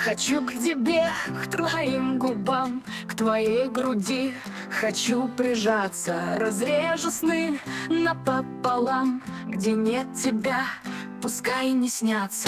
Хочу к тебе, к твоим губам, к твоей груди. Хочу прижаться, разрежу сны напополам. Где нет тебя, пускай не снятся.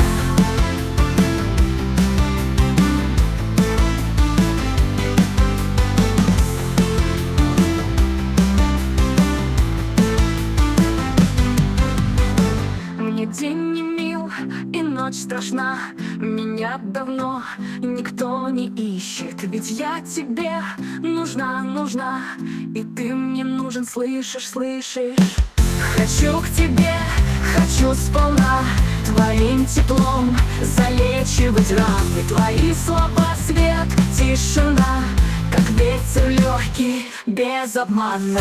Мне день не мил и ночь страшна. Меня давно никто не ищет, ведь я тебе нужна, нужна. И ты мне нужен, слышишь, слышишь? Хочу к тебе, хочу сполна, твоим теплом залечивать раны. Твои слова, свет, тишина, как ветер легкий, без обмана.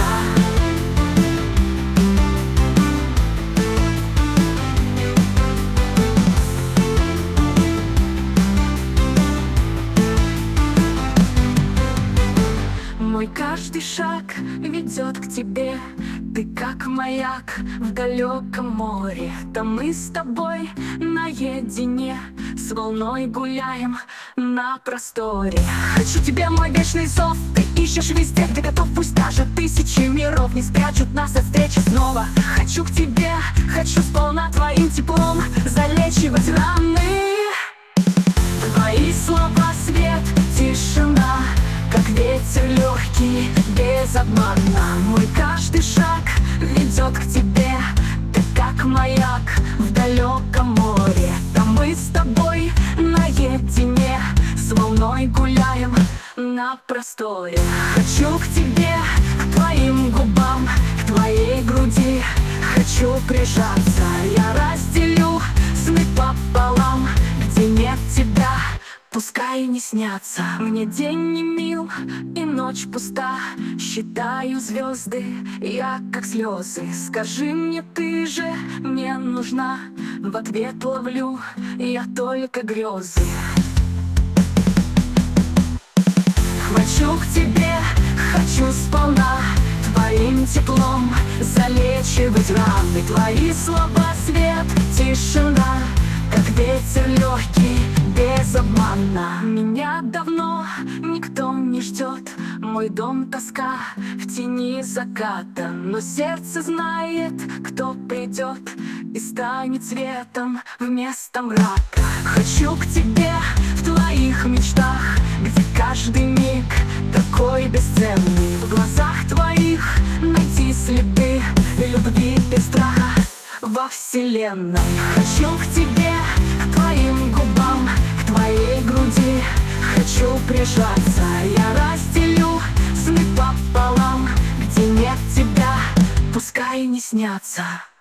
Мой каждый шаг ведет к тебе. Ты как маяк в далеком море. Там мы с тобой наедине, с волной гуляем на просторе. Хочу тебя, мой вечный зов. Ты ищешь везде, где готов. Пусть даже тысячи миров не спрячут нас от встречи снова. Хочу к тебе, хочу сполна твоим теплом залечивать раны. Твои слова, свет, тишина, как ветер легкий, без обмана. Мой каждый шаг ведет к тебе. Ты как маяк в далеком море. Там мы с тобой наедине, с волной гуляем на просторе. Хочу к тебе, к твоим губам, к твоей груди. Хочу прижаться, я разделю сны пополам. Где нет тебя, пускай не снятся. Мне день не мил и ночь пуста. Считаю звезды, я как слезы. Скажи мне, ты же мне нужна. В ответ ловлю я только грезы. Хочу к тебе, хочу сполна, твоим теплом залечивать раны. Твои слова, свет, тишина, как ветер легкий, без обмана. Меня давно никто не ждет. Мой дом тоска в тени заката. Но сердце знает, кто придет и станет светом вместо мрака. Хочу к тебе в твоих мечтах, где каждый миг такой бесценный. В глазах твоих найти следы любви без страха во вселенной. Хочу к тебе, к твоим губам, к твоей груди. Хочу прижаться, я разделю сны пополам. Где нет тебя, пускай не снятся.